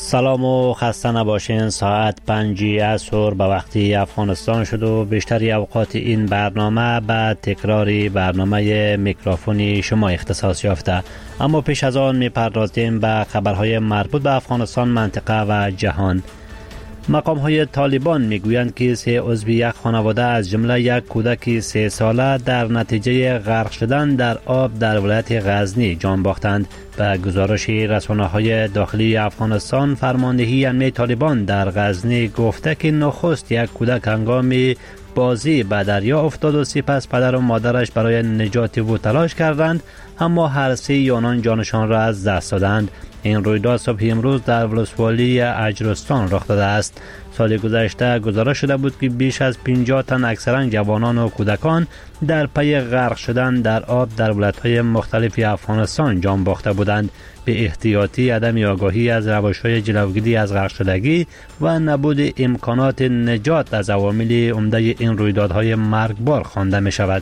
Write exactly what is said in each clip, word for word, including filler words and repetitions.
سلام و خسته نباشین. ساعت پنجی عصر به وقتی افغانستان شد و بیشتری اوقات این برنامه به تکراری برنامه میکروفونی شما اختصاص یافته. اما پیش از آن میپردازیم به خبرهای مربوط به افغانستان، منطقه و جهان. مقام های طالبان میگویند که سه عضو یک خانواده از جمله یک کودک سه ساله در نتیجه غرق شدن در آب در ولایت غزنی جان باختند. به گزارش رسانه‌های داخلی افغانستان، فرماندهی امنیت طالبان در غزنی گفته که نخست یک کودک هنگام بازی به دریا افتاد و سپس پدر و مادرش برای نجات او تلاش کردند، اما هر سه آنان جانشان را از دست دادند. این رویداد صبح امروز در ولسوالی اجرستان رخ داده است. سال گذشته گزارش شده بود که بیش از پنجاه تن اکثرا جوانان و کودکان در پی غرق شدن در آب در ولایت‌های مختلف افغانستان جان باخته بودند. به احتیاطی عدم آگاهی از روش‌های جلوگیری از غرق شدگی و نبود امکانات نجات از عوامل عمده این رویدادهای مرگبار خوانده می شود.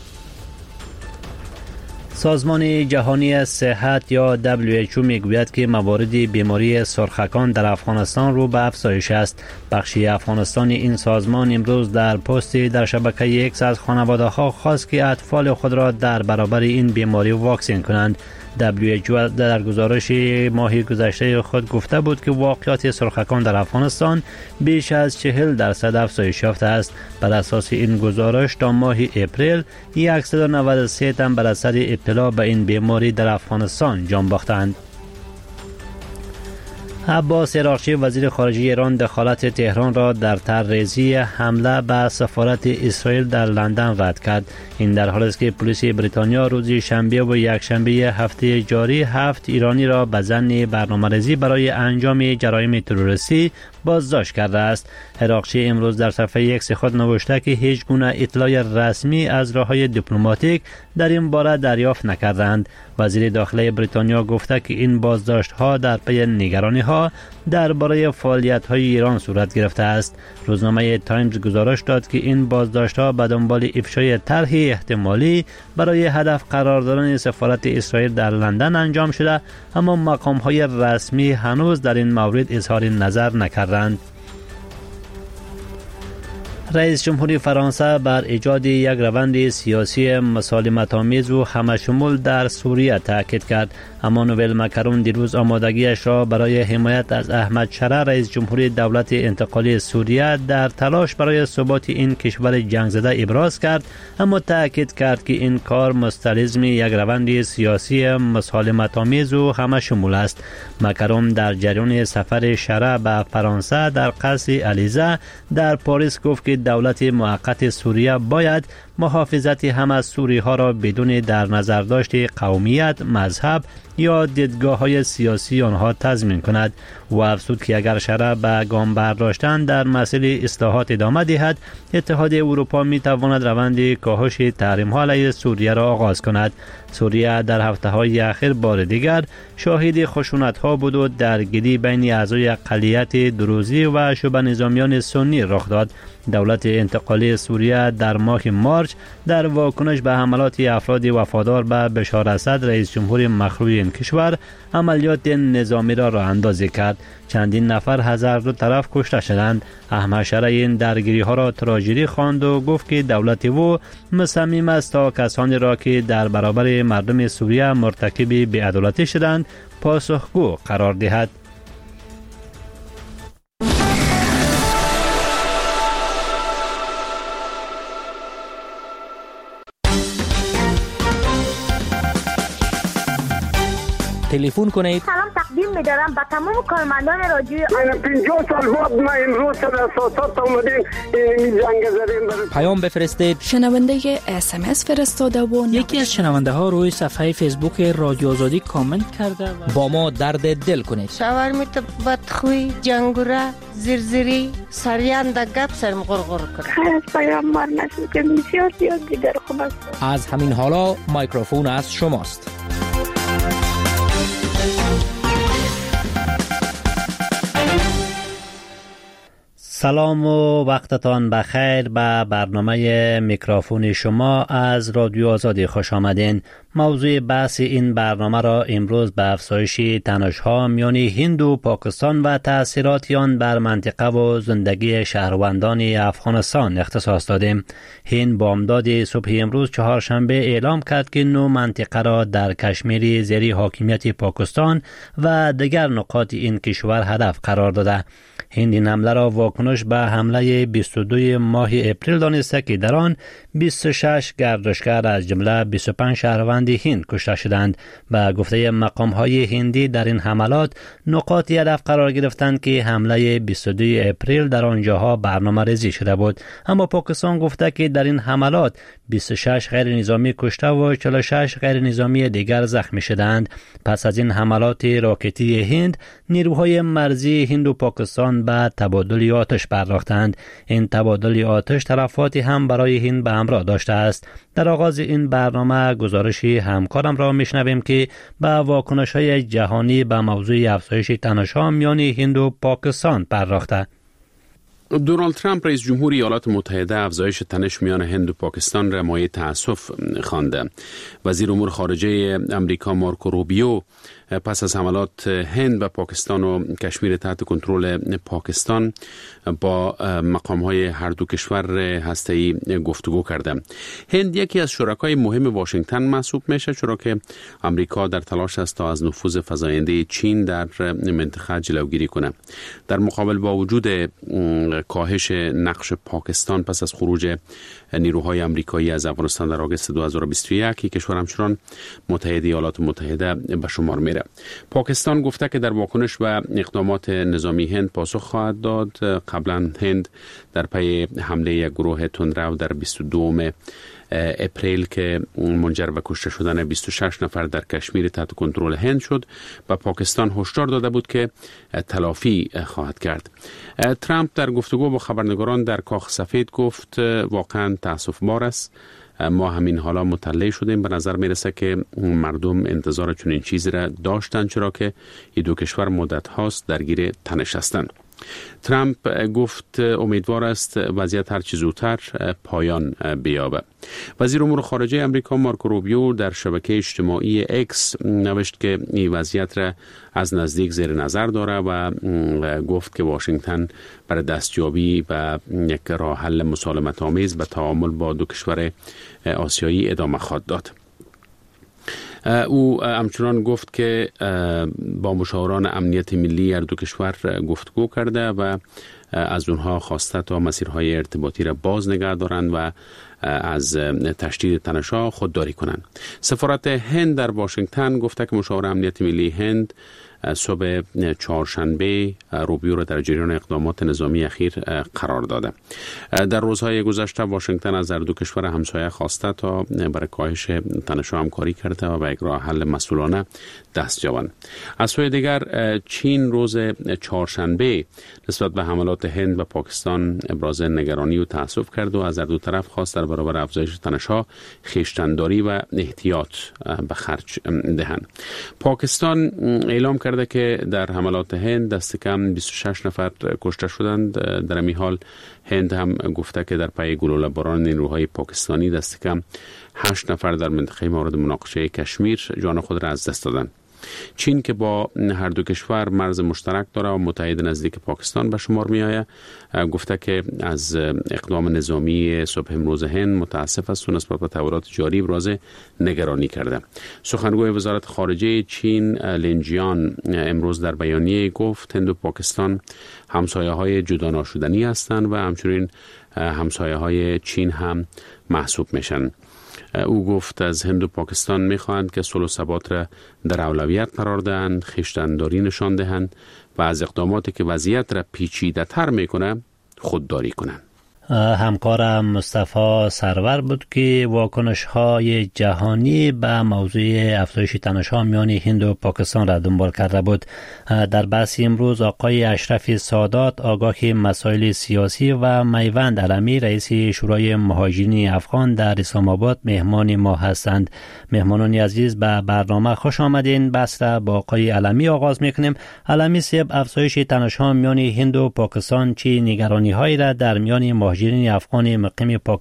سازمان جهانی صحت یا دبلیو اچ او میگوید که موارد بیماری سرخکان در افغانستان رو به افزایش است. بخشی افغانستان این سازمان امروز در پستی در شبکه ایکس از خانواده ها خواست که اطفال خود را در برابر این بیماری واکسین کنند. دبلیو اچ او در گزارش ماه گذشته خود گفته بود که واقعات سرخکان در افغانستان بیش از چهل درصد افزایش یافته است. بر اساس این گزارش تا ماه اپریل صد و نود و سه تن بر اثر ابتلا به این بیماری در افغانستان جان باختند. عباس عراقچی وزیر خارجه ایران دخالت تهران را در طرح‌ریزی حمله به سفارت اسرائیل در لندن رد کرد. این در حالی است که پلیس بریتانیا روز شنبه و یکشنبه هفته جاری هفت ایرانی را به ظن برنامه‌ریزی برای انجام جرایم تروریستی بازداشت کرده است. عراقچی امروز در صفحه اکس خود نوشته که هیچ گونه اطلاع رسمی از راه‌های دیپلماتیک در این باره دریافت نکردند. وزیر داخلی بریتانیا گفته که این بازداشت‌ها در پی نگرانی‌ها درباره فعالیت‌های ایران صورت گرفته است. روزنامه تایمز گزارش داد که این بازداشت‌ها به دنبال افشای طرحی احتمالی برای هدف قرار دادن سفارت اسرائیل در لندن انجام شده، اما مقام‌های رسمی هنوز در این مورد اظهار نظر نکردند. رئیس جمهوری فرانسه بر ایجاد یک روند سیاسی مسالمت‌آمیز و همه‌شمول در سوریه تاکید کرد. امانوئل مکرون دیروز آمادگیش را برای حمایت از احمد شرع رئیس جمهوری دولت انتقالی سوریه در تلاش برای ثبات این کشور جنگ زده ابراز کرد، اما تاکید کرد که این کار مستلزم یک روند سیاسی مسالمت‌آمیز و همه‌شمول است. مکرون در جریان سفر شرع به فرانسه در قصر الیزه در پاریس گفت که دولت موقت سوریه باید محافظت همه سوری ها را بدون در نظر داشت قومیت، مذهب یا دیدگاه های سیاسی آنها تضمین کند. و افزود که اگر شرع به گام برداشتن در مسئله اصلاحات ادامه دهد، اتحاد اروپا می تواند روند کاهش تحریم ها علیه سوریه را آغاز کند. سوریه در هفته های اخیر بار دیگر شاهد خشونت ها بود و درگیری بین اعضای اقلیت دروزی و شبه نظامیان سنی رخ داد. دولت انتقالی سوریه در ماه مارچ در واکنش به حملات افراد وفادار به بشار اسد رئیس جمهور مخلوع این کشور عملیات نظامی را راه اندازی کرد. چندین نفر از هر دو طرف کشته شدند. احمد شرع این درگیری ها را تراژدی خواند و گفت که دولت او مصمم است تا کسانی را که در برابر مردم سوریه مرتکب بی‌عدالتی شدند پاسخگو قرار دهد. تلفن کنید. سلام تقدیم می‌دارم به تمام کارمندان رادیو. من پنجاه سال بعد ما امروز سر اساسات اومدیم این جنگ زدیم. پیام بفرستید. شنونده اس ام اس فرستاده و یکی از شنونده ها روی صفحه فیسبوک رادیو آزادی کامنت کرده و با ما درد دل کنید. شاورمیت بدخوی، جنگوره، زرزری، سریان در گپ سرم غرغر کرد. خیلی از پیام مار نشد که بسیار زیاد دیگر خوب است. از همین حالا میکروفون از شماست. سلام و وقتتان بخیر. به برنامه میکروفون شما از رادیو آزادی خوش آمدین. موضوع بحث این برنامه را امروز به افزایش تنش‌ها میان هند و پاکستان و تأثیرات آن بر منطقه و زندگی شهروندان افغانستان اختصاص دادیم. هند بامداد صبح امروز چهارشنبه اعلام کرد که نو منطقه را در کشمیر زیر حاکمیت پاکستان و دیگر نقاط این کشور هدف قرار داده. هند این حمله را واکنش به حمله بیست و دو ماه اپریل دانسته که در آن بیست و شش گردشگر از جمله بیست و پنج شهروند هند کشته شدند. به گفته مقام‌های هندی در این حملات نقاطی هدف قرار گرفتند که حمله بیست و دو اپریل در آنجاها برنامه‌ریزی شده بود. اما پاکستان گفته که در این حملات بیست و شش غیر نظامی کشته و چهل و شش غیر نظامی دیگر زخمی شدند. پس از این حملات راکتی هند، نیروهای مرزی هند و پاکستان به تبادل آتش پرداختند. این تبادل آتش تلفاتی هم برای هند به همراه داشته است. در آغاز این برنامه گزارش همکارم را میشنویم که به واکنش‌های جهانی به موضوع افزایش تنش‌ها میان هند و پاکستان پرداخته. دونالد ترامپ رئیس جمهور ایالات متحده افزایش تنش میان هند و پاکستان را مایه تأسف خوانده. وزیر امور خارجه امریکا مارکو روبیو پس از حملات هند و پاکستان و کشمیر تحت کنترل پاکستان با مقام‌های هر دو کشور هسته‌ای گفتگو کرده. هند یکی از شرکای مهم واشنگتن محسوب میشه، چرا که امریکا در تلاش است تا از نفوذ فزاینده چین در منطقه جلوگیری کنه. در مقابل با وجود کاهش نقش پاکستان پس از خروج نیروهای امریکایی از افغانستان در آگوست دو هزار و بیست و یک، کشور همچنان متحد ایالات متحده به شمار میره. پاکستان گفته که در واکنش به اقدامات نظامی هند پاسخ خواهد داد. قبلا هند در پی حمله یک گروه تندرو در بیست و دوم اپریل که منجر به کشته شدن بیست و شش نفر در کشمیر تحت کنترل هند شد، به پاکستان هشدار داده بود که تلافی خواهد کرد. ترامپ در گفتگو با خبرنگاران در کاخ سفید گفت واقعا تأسف بار است، ما همین حالا مطلع شدیم. به نظر میرسه که مردم انتظار چنین چیزی را داشتن، چرا که این دو کشور مدت هاست درگیر تنش هستند. ترامپ گفت امیدوار است وضعیت هر چه زودتر پایان بیابه. وزیر امور خارجه امریکا مارکو روبیو در شبکه اجتماعی اکس نوشت که این وضعیت را از نزدیک زیر نظر داره و گفت که واشنگتن برای دستیابی به یک راه حل مسالمت آمیز به تعامل با دو کشور آسیایی ادامه خواهد داد. او همچنان گفت که با مشاوران امنیت ملی هر دو کشور گفتگو کرده و از اونها خواسته تا مسیرهای ارتباطی را باز نگه دارند و از تشدید تنش‌ها خودداری کنند. سفارت هند در واشنگتن گفته که مشاور امنیت ملی هند صبح چهارشنبه روبیو را در جریان اقدامات نظامی اخیر قرار داده. در روزهای گذشته واشنگتن از هر دو کشور همسایه خواسته تا برای کاهش تنش‌ها همکاری کرده و به یک راه حل مسئولانه دست یابند. از سوی دیگر چین روز چهارشنبه نسبت به حملات هند و پاکستان ابراز نگرانی و تأسف کرد و از هر دو طرف خواست در برابر افزایش تنش‌ها خویشتن‌داری و احتیاط به خرج دهند. پاکستان اعلام کرد که در حملات هند دست کم بیست و شش نفر کشته شدند. در این حال هند هم گفته که در پی گلوله باران نیروهای پاکستانی دست کم هشت نفر در منطقه مورد مناقشه کشمیر جان خود را از دست دادند. چین که با هر دو کشور مرز مشترک داره و متحد نزدیک پاکستان به شمار می آید، گفته که از اقدام نظامی صبح امروز هند متاسف است و نسبت به تحولات جاری ابراز نگرانی کرده. سخنگوی وزارت خارجه چین لین جیان امروز در بیانیه گفت هند و پاکستان همسایه های جدا ناشدنی هستند و همچنین همسایه های چین هم محسوب میشن. او گفت از هند و پاکستان میخواهند که صلح و ثبات را در اولویت قرار دهند، خویشتن‌داری نشان دهند و از اقداماتی که وضعیت را پیچیده تر میکنه خودداری کنند. همکارم مصطفی سرور بود که واکنش‌های جهانی به موضوع افزایش تنش‌ها میان هند و پاکستان را دنبال کرده بود. در بحث امروز آقای اشرف سادات آگاه مسائل سیاسی و میوند علمی رئیس شورای مهاجرین افغان در اسلام آباد مهمان ما هستند. مهمانان عزیز به برنامه خوش آمدین. بحث را با آقای علمی آغاز میکنیم. علمی صاحب، افزایش تنش‌ها میان هند و پاکستان چه نگرانی‌هایی را در میان مهاجرین افغان مقیم پاکستان